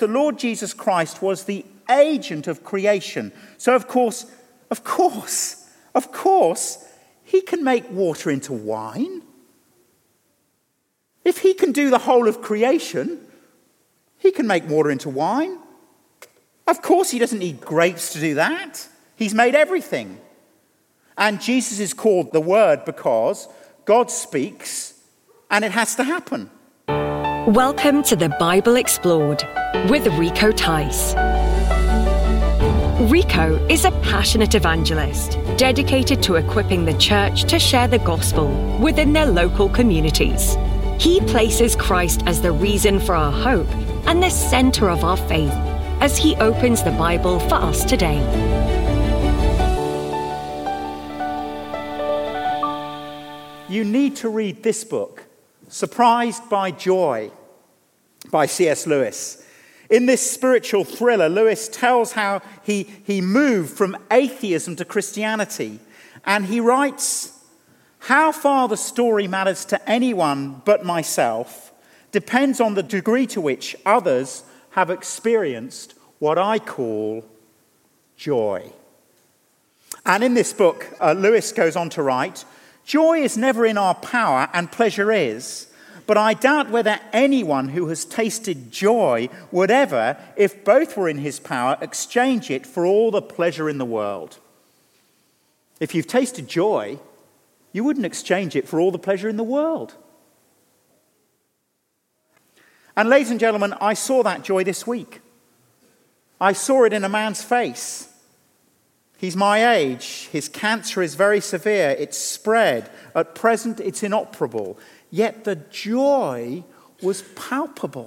the Lord Jesus Christ was the agent of creation. So of course, he can make water into wine. If he can do the whole of creation, he can make water into wine. Of course he doesn't need grapes to do that. He's made everything. And Jesus is called the Word because God speaks and it has to happen. Welcome to the Bible Explored with Rico Tice. Rico is a passionate evangelist dedicated to equipping the church to share the gospel within their local communities. He places Christ as the reason for our hope and the center of our faith as he opens the Bible for us today. You need to read this book, Surprised by Joy, by C.S. Lewis. In this spiritual thriller, Lewis tells how he moved from atheism to Christianity. And he writes, "How far the story matters to anyone but myself depends on the degree to which others have experienced what I call joy." And in this book, Lewis goes on to write, "Joy is never in our power and pleasure is, but I doubt whether anyone who has tasted joy would ever, if both were in his power, exchange it for all the pleasure in the world." If you've tasted joy, you wouldn't exchange it for all the pleasure in the world. And ladies and gentlemen, I saw that joy this week. I saw it in a man's face. He's my age. His cancer is very severe. It's spread. At present, it's inoperable. Yet the joy was palpable.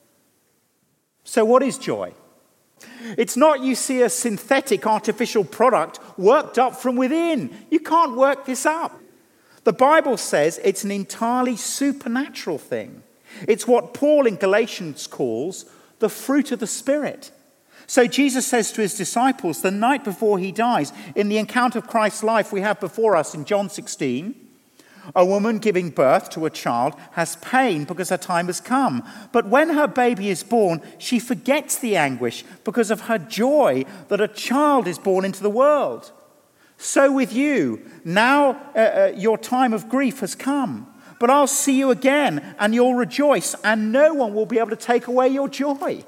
So what is joy? It's not you see a synthetic artificial product worked up from within. You can't work this up. The Bible says it's an entirely supernatural thing. It's what Paul in Galatians calls the fruit of the Spirit. So Jesus says to his disciples the night before he dies, in the account of Christ's life we have before us in John 16, "A woman giving birth to a child has pain because her time has come. But when her baby is born, she forgets the anguish because of her joy that a child is born into the world. So with you, now your time of grief has come. But I'll see you again and you'll rejoice and no one will be able to take away your joy."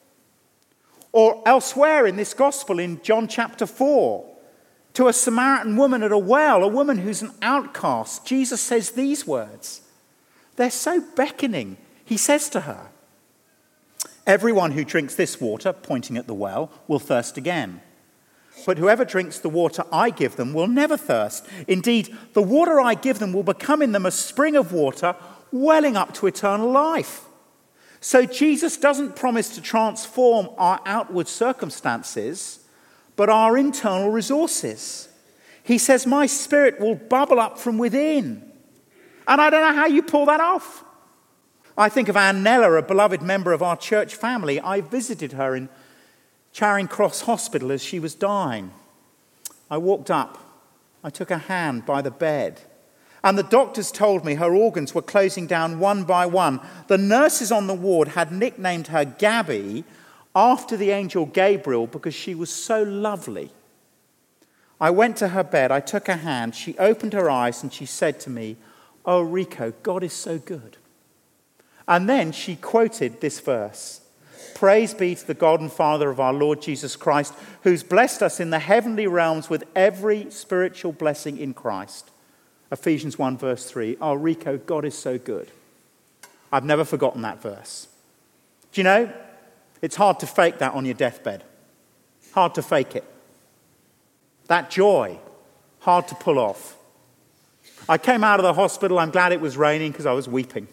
Or elsewhere in this gospel in John chapter 4, to a Samaritan woman at a well, a woman who's an outcast, Jesus says these words. They're so beckoning. He says to her, "Everyone who drinks this water," pointing at the well, "will thirst again. But whoever drinks the water I give them will never thirst. Indeed, the water I give them will become in them a spring of water welling up to eternal life." So Jesus doesn't promise to transform our outward circumstances, but our internal resources. He says, "My spirit will bubble up from within." And I don't know how you pull that off. I think of Anne Neller, a beloved member of our church family. I visited her in Charing Cross Hospital as she was dying. I walked up. I took her hand by the bed. And the doctors told me her organs were closing down one by one. The nurses on the ward had nicknamed her Gabby after the angel Gabriel because she was so lovely. I went to her bed, I took her hand, she opened her eyes and she said to me, "Oh, Rico, God is so good." And then she quoted this verse, "Praise be to the God and Father of our Lord Jesus Christ, who's blessed us in the heavenly realms with every spiritual blessing in Christ." Ephesians 1 verse 3. Oh, Rico, God is so good. I've never forgotten that verse. Do you know, it's hard to fake that on your deathbed. Hard to fake it. That joy, hard to pull off. I came out of the hospital, I'm glad it was raining because I was weeping.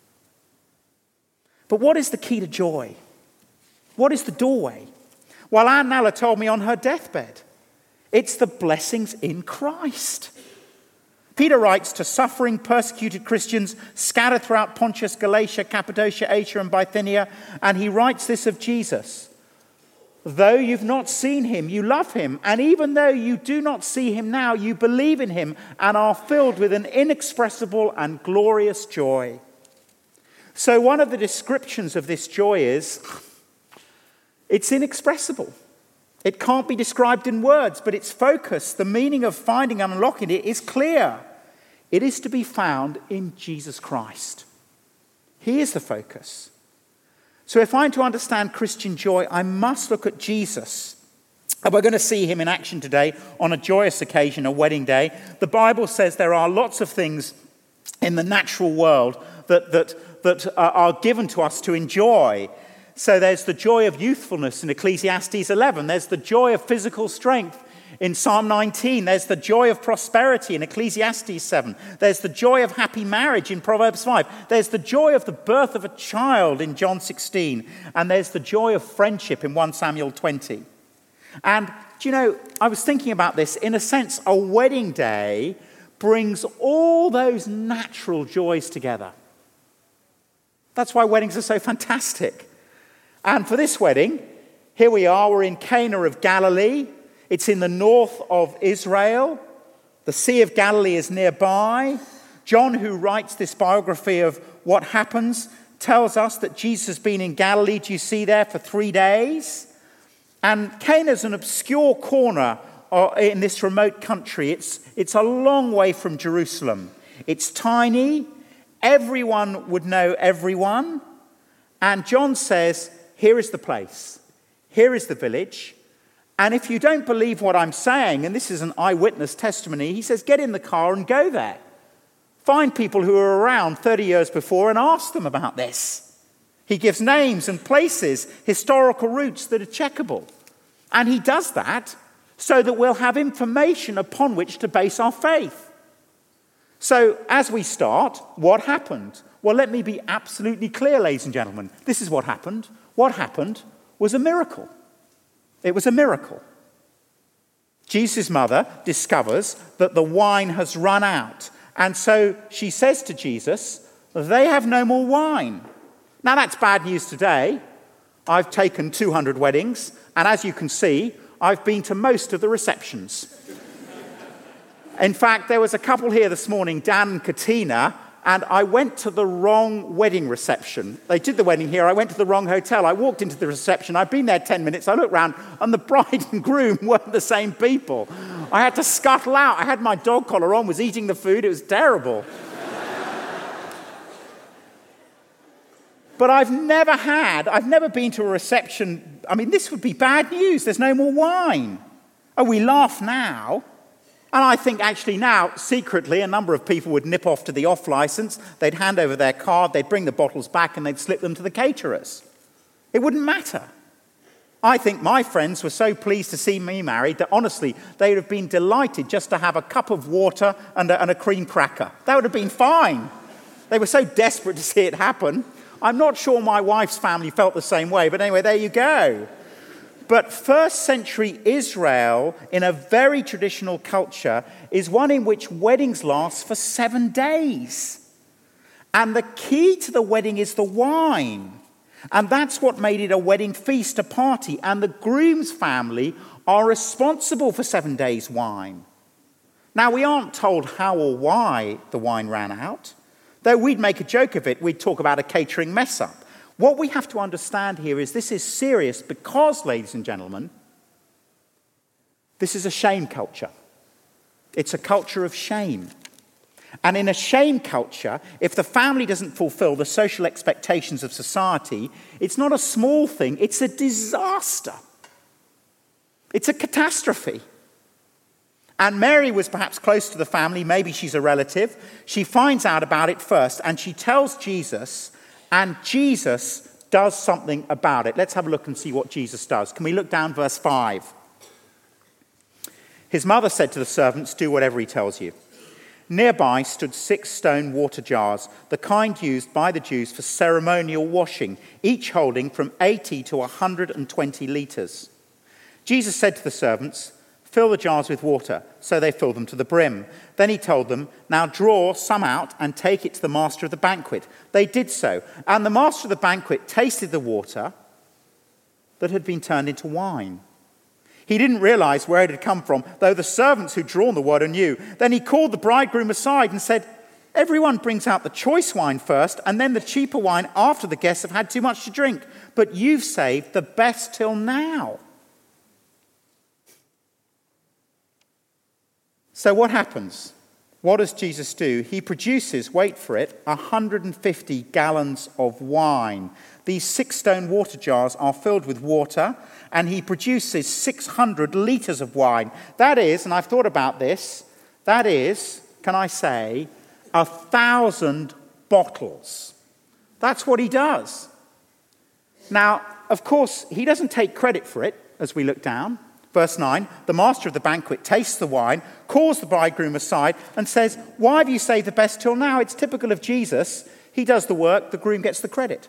But what is the key to joy? What is the doorway? Well, Anne Neller told me on her deathbed, it's the blessings in Christ. Peter writes to suffering, persecuted Christians scattered throughout Pontus, Galatia, Cappadocia, Asia, and Bithynia, and he writes this of Jesus. "Though you've not seen him, you love him, and even though you do not see him now, you believe in him and are filled with an inexpressible and glorious joy." So one of the descriptions of this joy is, It's inexpressible. It can't be described in words, but its focus, the meaning of finding and unlocking it, is clear. It is to be found in Jesus Christ. He is the focus. So if I'm to understand Christian joy, I must look at Jesus. And we're going to see him in action today on a joyous occasion, a wedding day. The Bible says there are lots of things in the natural world that are given to us to enjoy. So there's the joy of youthfulness in Ecclesiastes 11. There's the joy of physical strength in Psalm 19. There's the joy of prosperity in Ecclesiastes 7. There's the joy of happy marriage in Proverbs 5. There's the joy of the birth of a child in John 16. And there's the joy of friendship in 1 Samuel 20. And, do you know, I was thinking about this. In a sense, a wedding day brings all those natural joys together. That's why weddings are so fantastic. And for this wedding, here we are, we're in Cana of Galilee. It's in the north of Israel. The Sea of Galilee is nearby. John, who writes this biography of what happens, tells us that Jesus has been in Galilee, do you see there, for 3 days. And Cana is an obscure corner in this remote country. It's a long way from Jerusalem. It's tiny. Everyone would know everyone. And John says, here is the place. Here is the village. And if you don't believe what I'm saying, and this is an eyewitness testimony, he says, get in the car and go there. Find people who were around 30 years before and ask them about this. He gives names and places, historical routes that are checkable. And he does that so that we'll have information upon which to base our faith. So as we start, what happened? Well, let me be absolutely clear, ladies and gentlemen. This is what happened. What happened was a miracle. It was a miracle. Jesus' mother discovers that the wine has run out. And so she says to Jesus, they have no more wine. Now that's bad news today. I've taken 200 weddings, and as you can see, I've been to most of the receptions. In fact, there was a couple here this morning, Dan and Katina, and I went to the wrong wedding reception. They did the wedding here. I went to the wrong hotel. I walked into the reception. I'd been there 10 minutes. I looked round, and the bride and groom weren't the same people. I had to scuttle out. I had my dog collar on, was eating the food. It was terrible. But I've never been to a reception. I mean, this would be bad news. There's no more wine. Oh, we laugh now. And I think actually now, secretly, a number of people would nip off to the off license. They'd hand over their card, they'd bring the bottles back, and they'd slip them to the caterers. It wouldn't matter. I think my friends were so pleased to see me married that honestly, they would have been delighted just to have a cup of water and a cream cracker. That would have been fine. They were so desperate to see it happen. I'm not sure my wife's family felt the same way, but anyway, there you go. But first century Israel, in a very traditional culture, is one in which weddings last for 7 days. And the key to the wedding is the wine. And that's what made it a wedding feast, a party. And the groom's family are responsible for 7 days' wine. Now, we aren't told how or why the wine ran out, though we'd make a joke of it. We'd talk about a catering mess-up. What we have to understand here is this is serious because, ladies and gentlemen, this is a shame culture. It's a culture of shame. And in a shame culture, if the family doesn't fulfill the social expectations of society, it's not a small thing, it's a disaster. It's a catastrophe. And Mary was perhaps close to the family, maybe she's a relative. She finds out about it first, and she tells Jesus, and Jesus does something about it. Let's have a look and see what Jesus does. Can we look down verse 5? His mother said to the servants, do whatever he tells you. Nearby stood 6 stone water jars, the kind used by the Jews for ceremonial washing, each holding from 80 to 120 litres. Jesus said to the servants, fill the jars with water. So they filled them to the brim. Then he told them, now draw some out and take it to the master of the banquet. They did so. And the master of the banquet tasted the water that had been turned into wine. He didn't realize where it had come from, though the servants who'd drawn the water knew. Then he called the bridegroom aside and said, Everyone brings out the choice wine first and then the cheaper wine after the guests have had too much to drink. But you've saved the best till now." So what happens? What does Jesus do? He produces, wait for it, 150 gallons of wine. These 6-stone water jars are filled with water, and he produces 600 litres of wine. That is, and I've thought about this, that is, can I say, 1,000 bottles. That's what he does. Now, of course, he doesn't take credit for it, as we look down. Verse 9, the master of the banquet tastes the wine, calls the bridegroom aside and says, "Why have you saved the best till now?" It's typical of Jesus. He does the work, the groom gets the credit.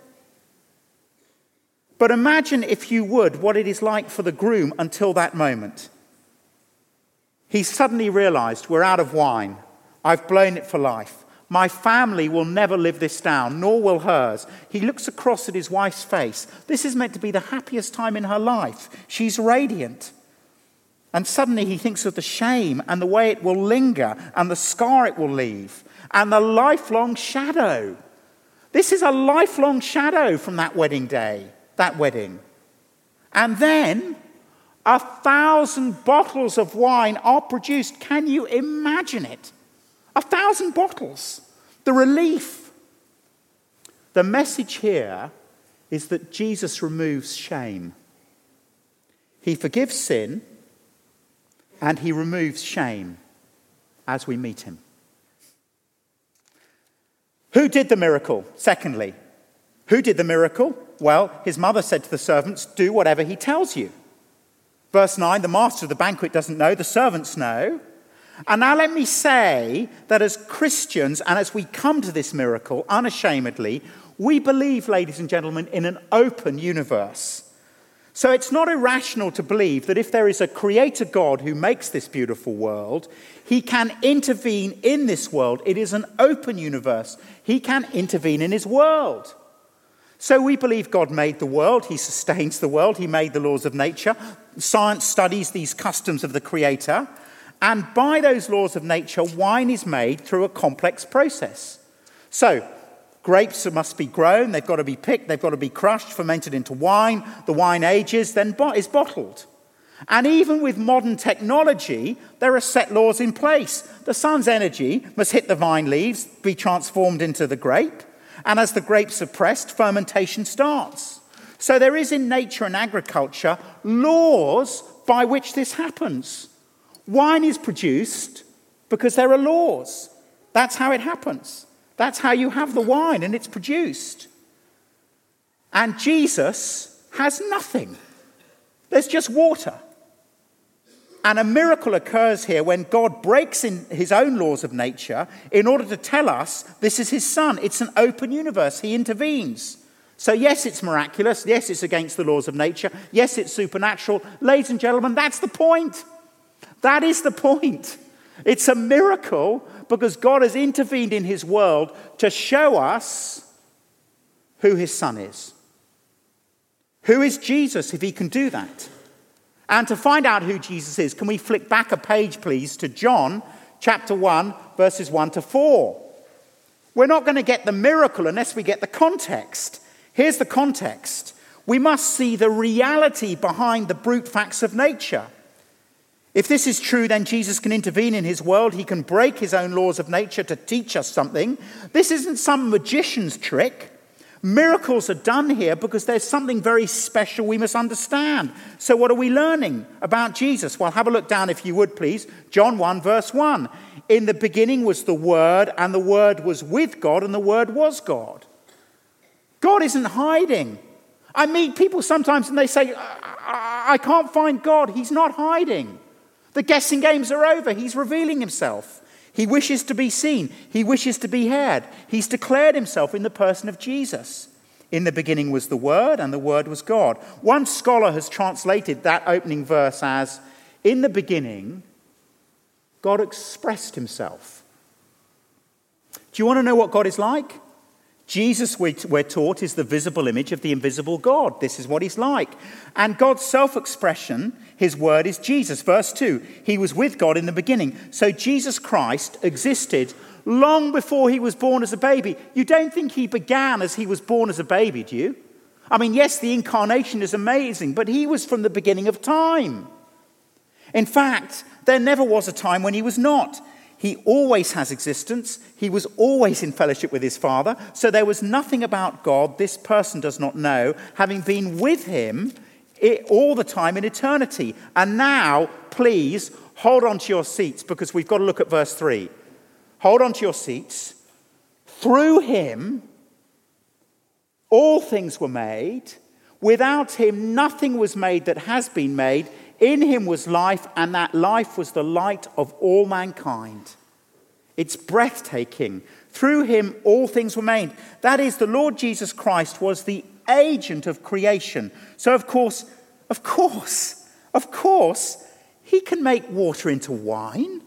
But imagine, if you would, what it is like for the groom until that moment. He's suddenly realized, we're out of wine. I've blown it for life. My family will never live this down, nor will hers. He looks across at his wife's face. This is meant to be the happiest time in her life. She's radiant. And suddenly he thinks of the shame and the way it will linger and the scar it will leave and the lifelong shadow. This is a lifelong shadow from that wedding day, that wedding. And then 1,000 bottles of wine are produced. Can you imagine it? 1,000 bottles. The relief. The message here is that Jesus removes shame. He forgives sin and he removes shame as we meet him. Who did the miracle? Secondly, who did the miracle? Well, his mother said to the servants, "Do whatever he tells you." Verse 9, the master of the banquet doesn't know, the servants know. And now let me say that as Christians, and as we come to this miracle unashamedly, we believe, ladies and gentlemen, in an open universe. So it's not irrational to believe that if there is a creator God who makes this beautiful world, he can intervene in this world. It is an open universe. He can intervene in his world. So we believe God made the world. He sustains the world. He made the laws of nature. Science studies these customs of the creator. And by those laws of nature, wine is made through a complex process. So grapes must be grown, they've got to be picked, they've got to be crushed, fermented into wine. The wine ages, then is bottled. And even with modern technology, there are set laws in place. The sun's energy must hit the vine leaves, be transformed into the grape. And as the grapes are pressed, fermentation starts. So there is in nature and agriculture laws by which this happens. Wine is produced because there are laws. That's how it happens. That's how you have the wine, and it's produced. And Jesus has nothing. There's just water. And a miracle occurs here when God breaks in his own laws of nature in order to tell us this is his son. It's an open universe. He intervenes. So yes, it's miraculous. Yes, it's against the laws of nature. Yes, it's supernatural. Ladies and gentlemen, that's the point. That is the point. It's a miracle because God has intervened in his world to show us who his son is. Who is Jesus if he can do that? And to find out who Jesus is, can we flick back a page, please, to John chapter 1, verses 1 to 4. We're not going to get the miracle unless we get the context. Here's the context. We must see the reality behind the brute facts of nature. If this is true, then Jesus can intervene in his world. He can break his own laws of nature to teach us something. This isn't some magician's trick. Miracles are done here because there's something very special we must understand. So what are we learning about Jesus? Well, have a look down if you would, please. John 1, verse 1. In the beginning was the Word, and the Word was with God, and the Word was God. God isn't hiding. I meet people sometimes and they say, I can't find God. He's not hiding. The guessing games are over. He's revealing himself. He wishes to be seen. He wishes to be heard. He's declared himself in the person of Jesus. In the beginning was the Word, and the Word was God. One scholar has translated that opening verse as, in the beginning, God expressed himself. Do you want to know what God is like? Jesus, we're taught, is the visible image of the invisible God. This is what he's like. And God's self-expression, his word, is Jesus. Verse 2, he was with God in the beginning. So Jesus Christ existed long before he was born as a baby. You don't think he began as he was born as a baby, do you? I mean, yes, the incarnation is amazing, but he was from the beginning of time. In fact, there never was a time when he was not. He always has existence. He was always in fellowship with his Father. So there was nothing about God this person does not know, having been with him all the time in eternity. And now, please, hold on to your seats, because we've got to look at verse 3. Hold on to your seats. Through him, all things were made. Without him, nothing was made that has been made. In him was life, and that life was the light of all mankind. It's breathtaking. Through him, all things were made. That is, the Lord Jesus Christ was the agent of creation. So, of course, he can make water into wine.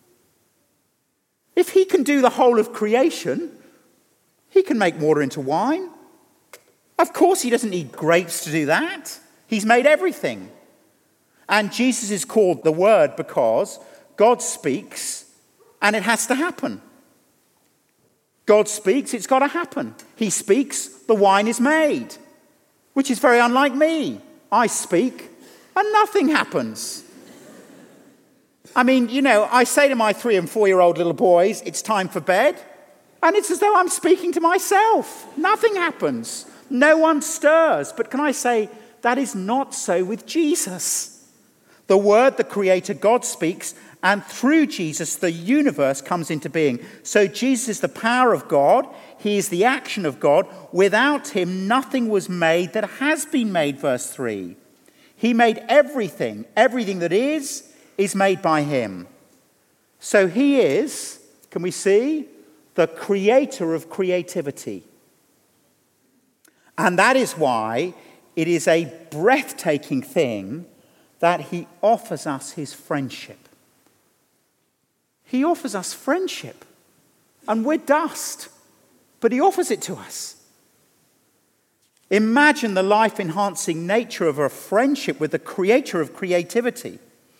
If he can do the whole of creation, he can make water into wine. Of course, he doesn't need grapes to do that. He's made everything. And Jesus is called the Word because God speaks and it has to happen. God speaks, it's got to happen. He speaks, the wine is made, which is very unlike me. I speak and nothing happens. I mean, I say to my 3- and 4-year-old little boys, it's time for bed. And it's as though I'm speaking to myself. Nothing happens. No one stirs. But can I say, that is not so with Jesus. The Word, the Creator, God speaks, and through Jesus, the universe comes into being. So Jesus is the power of God. He is the action of God. Without him, nothing was made that has been made, verse 3. He made everything. Everything that is made by him. So he is, can we see, the creator of creativity. And that is why it is a breathtaking thing that he offers us his friendship. He offers us friendship. And we're dust. But he offers it to us. Imagine the life-enhancing nature of a friendship with the creator of creativity.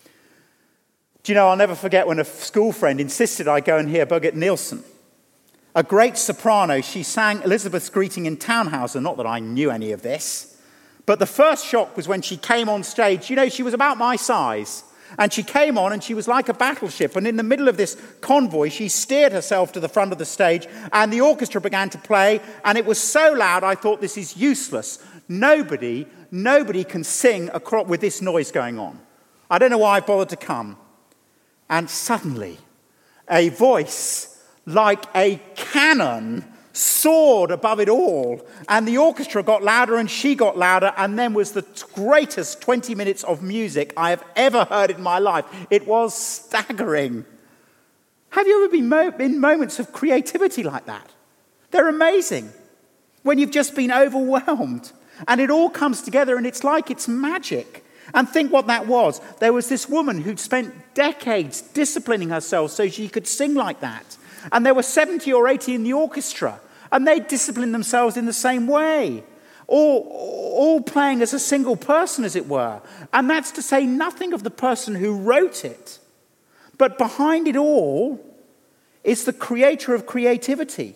Do you know, I'll never forget when a school friend insisted I go and hear Birgit Nilsson. A great soprano, she sang Elizabeth's Greeting in Tannhauser. Not that I knew any of this. But the first shock was when she came on stage. She was about my size. And she came on and she was like a battleship. And in the middle of this convoy, she steered herself to the front of the stage. And the orchestra began to play. And it was so loud, I thought, this is useless. Nobody can sing with this noise going on. I don't know why I bothered to come. And suddenly, a voice like a cannon soared above it all, and the orchestra got louder and she got louder, and then was the greatest 20 minutes of music I have ever heard in my life. It was staggering. Have you ever been in moments of creativity like that? They're amazing. When you've just been overwhelmed, and it all comes together, and it's like it's magic. And think what that was. There was this woman who'd spent decades disciplining herself so she could sing like that. And there were 70 or 80 in the orchestra, and they disciplined themselves in the same way, all playing as a single person, as it were. And that's to say nothing of the person who wrote it. But behind it all is the creator of creativity,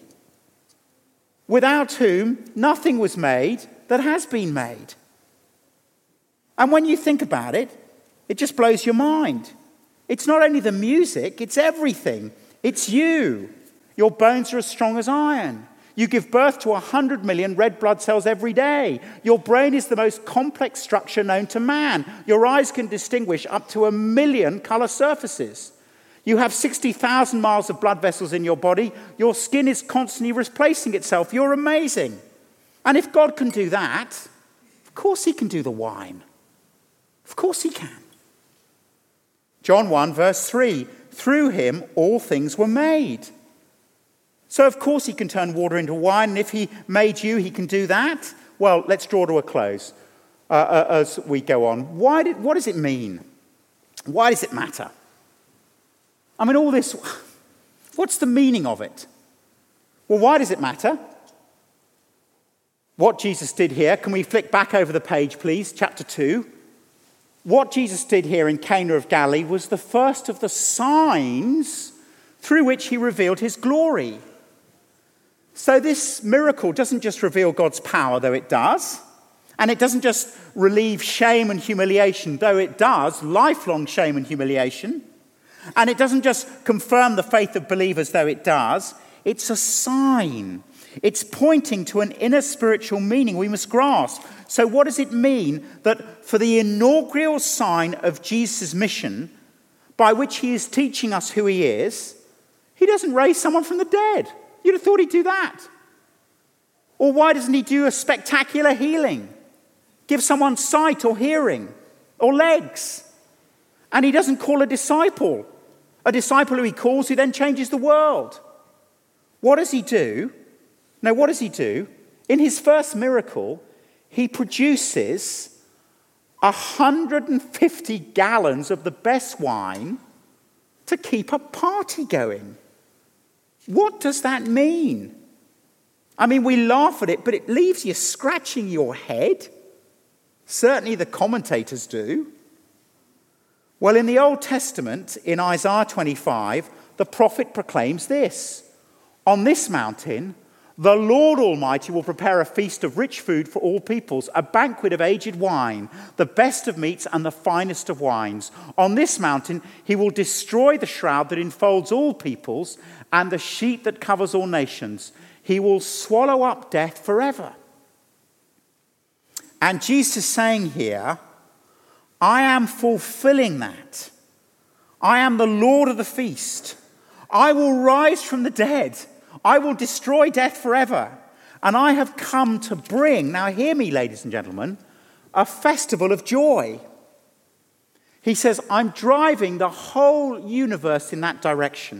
without whom nothing was made that has been made. And when you think about it, it just blows your mind. It's not only the music, it's everything. It's you. Your bones are as strong as iron. You give birth to 100 million red blood cells every day. Your brain is the most complex structure known to man. Your eyes can distinguish up to 1 million color surfaces. You have 60,000 miles of blood vessels in your body. Your skin is constantly replacing itself. You're amazing. And if God can do that, of course he can do the wine. Of course he can. John 1, verse 3. Through him, all things were made. So, of course, he can turn water into wine. And if he made you, he can do that. Well, let's draw to a close as we go on. What does it mean? Why does it matter? I mean, all this, what's the meaning of it? Well, why does it matter? what Jesus did here, can we flick back over the page, please? Chapter 2. What Jesus did here in Cana of Galilee was the first of the signs through which he revealed his glory. So this miracle doesn't just reveal God's power, though it does. And it doesn't just relieve shame and humiliation, though it does, lifelong shame and humiliation. And it doesn't just confirm the faith of believers, though it does. It's a sign. It's pointing to an inner spiritual meaning we must grasp. So what does it mean that for the inaugural sign of Jesus' mission, by which he is teaching us who he is, he doesn't raise someone from the dead? You'd have thought he'd do that. Or why doesn't he do a spectacular healing? Give someone sight or hearing or legs? And he doesn't call a disciple who he calls, who then changes the world. What does he do? No, what does he do? In his first miracle, he produces 150 gallons of the best wine to keep a party going. What does that mean? I mean, we laugh at it, but it leaves you scratching your head. Certainly the commentators do. Well, in the Old Testament, in Isaiah 25, the prophet proclaims this: on this mountain, the Lord Almighty will prepare a feast of rich food for all peoples, a banquet of aged wine, the best of meats and the finest of wines. On this mountain, he will destroy the shroud that enfolds all peoples and the sheet that covers all nations. He will swallow up death forever. And Jesus is saying here, I am fulfilling that. I am the Lord of the feast. I will rise from the dead. I will destroy death forever. And I have come to bring, now hear me, ladies and gentlemen, a festival of joy. He says, I'm driving the whole universe in that direction.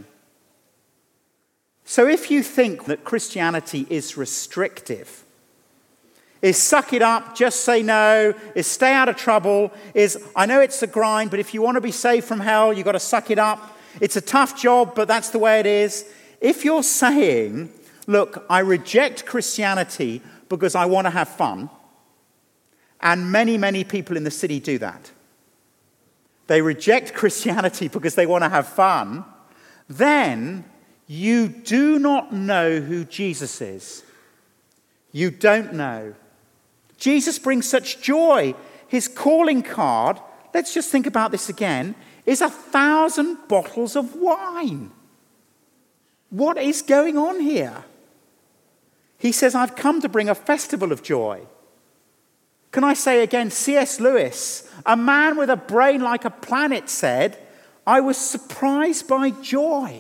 So if you think that Christianity is restrictive, is suck it up, just say no, is stay out of trouble, is I know it's a grind, but if you want to be saved from hell, you've got to suck it up. It's a tough job, but that's the way it is. If you're saying, look, I reject Christianity because I want to have fun, and many, many people in the city do that. They reject Christianity because they want to have fun, then you do not know who Jesus is. You don't know. Jesus brings such joy. His calling card, let's just think about this again, is 1,000 bottles of wine. What is going on here? He says, I've come to bring a festival of joy. Can I say again, C.S. Lewis, a man with a brain like a planet, said, I was surprised by joy.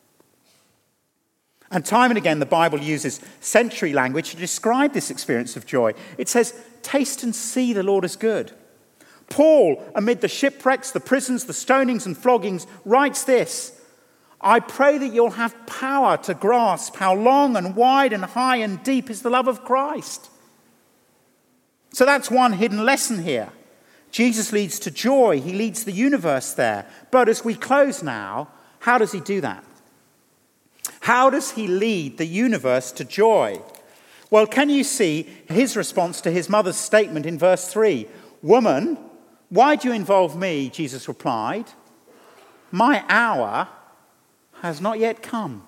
And time and again, the Bible uses century language to describe this experience of joy. It says, taste and see the Lord is good. Paul, amid the shipwrecks, the prisons, the stonings and floggings, writes this: I pray that you'll have power to grasp how long and wide and high and deep is the love of Christ. So that's one hidden lesson here. Jesus leads to joy. He leads the universe there. But as we close now, how does he do that? How does he lead the universe to joy? Well, can you see his response to his mother's statement in verse 3? Woman, why do you involve me? Jesus replied. My hour has not yet come.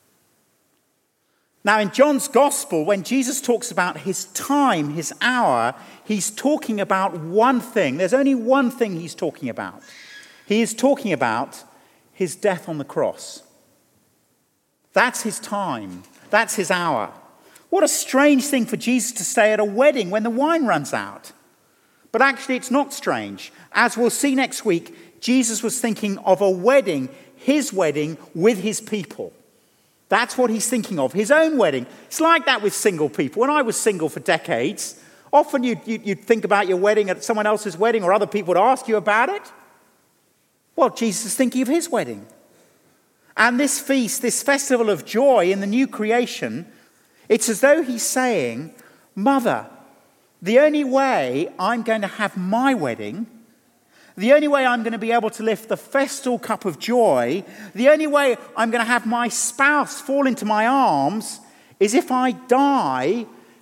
Now, in John's Gospel, when Jesus talks about his time, his hour, he's talking about one thing. There's only one thing he's talking about. He is talking about his death on the cross. That's his time. That's his hour. What a strange thing for Jesus to say at a wedding when the wine runs out. But actually, it's not strange. As we'll see next week, Jesus was thinking of a wedding, his wedding with his people. That's what he's thinking of, his own wedding. It's like that with single people. When I was single for decades, often you'd think about your wedding at someone else's wedding, or other people would ask you about it. Well, Jesus is thinking of his wedding. And this feast, this festival of joy in the new creation, it's as though he's saying, Mother, the only way I'm going to have my wedding, the only way I'm going to be able to lift the festal cup of joy, the only way I'm going to have my spouse fall into my arms is if I die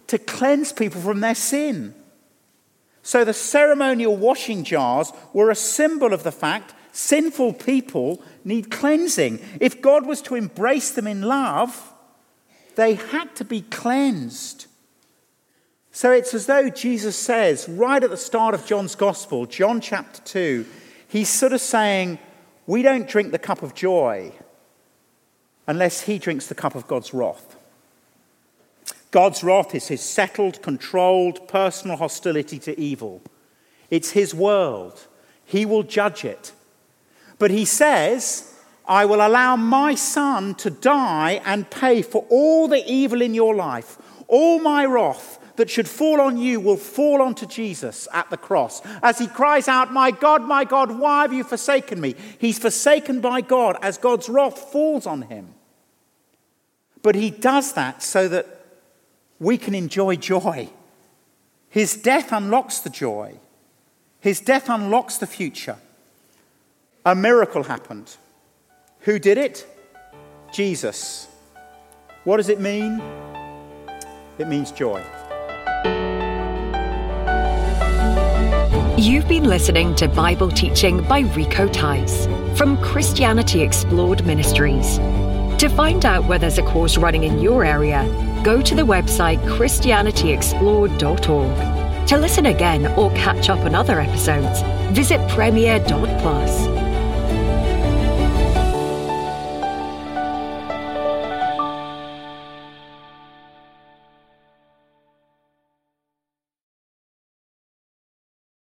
to cleanse people from their sin. So the ceremonial washing jars were a symbol of the fact sinful people need cleansing. If God was to embrace them in love, they had to be cleansed. So it's as though Jesus says, right at the start of John's Gospel, John chapter 2, he's sort of saying, we don't drink the cup of joy unless he drinks the cup of God's wrath. God's wrath is his settled, controlled, personal hostility to evil. It's his world. He will judge it. But he says, I will allow my son to die and pay for all the evil in your life. All my wrath that should fall on you will fall onto Jesus at the cross. As he cries out, my God, why have you forsaken me? He's forsaken by God as God's wrath falls on him. But he does that so that we can enjoy joy. His death unlocks the joy. His death unlocks the future. A miracle happened. Who did it? Jesus. What does it mean? It means joy. You've been listening to Bible teaching by Rico Tice from Christianity Explored Ministries. To find out where there's a course running in your area, go to the website christianityexplored.org. To listen again or catch up on other episodes, visit premier.plus.